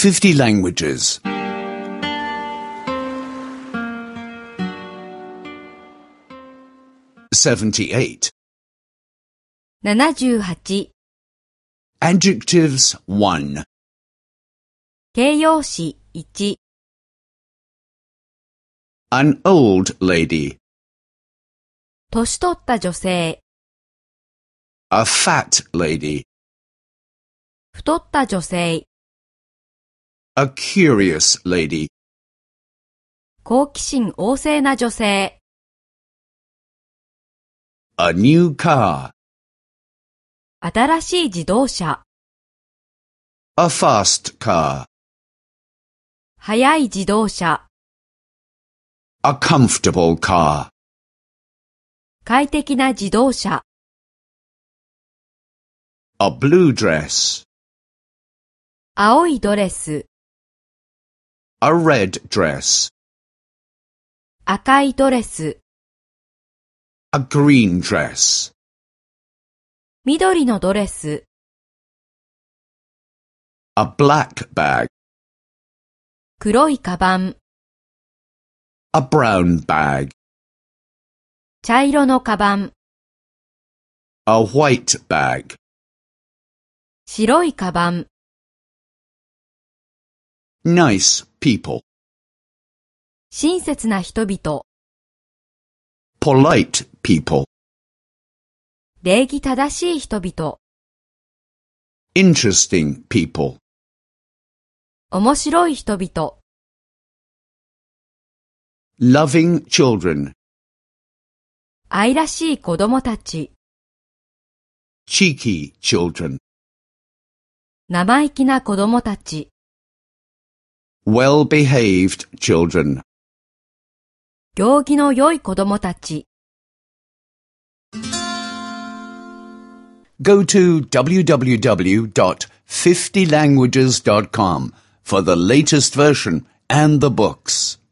50 languages. 78. 78 Adjectives 1. 形容詞1 An old lady. 年取った女性 A fat lady. 太った女性 A curious lady. 好奇心旺盛な女性 A new car. 新しい自動車 A fast car. 速い自動車 A comfortable car. 快適な自動車 A blue dress. 青いドレス A red dress. 赤いドレス A green dress. 緑のドレス A black bag. 黒いカバン A brown bag. 茶色のカバン A white bag. 白いカバン Nice people. 親切な人々 Polite people. 礼儀正しい人々 Interesting people. 面白い人々 Loving children. 愛らしい子供たち Cheeky children. 生意気な子供たち Well-behaved children. 行儀の良い子供たち Go to www.50languages.com for the latest version and the books.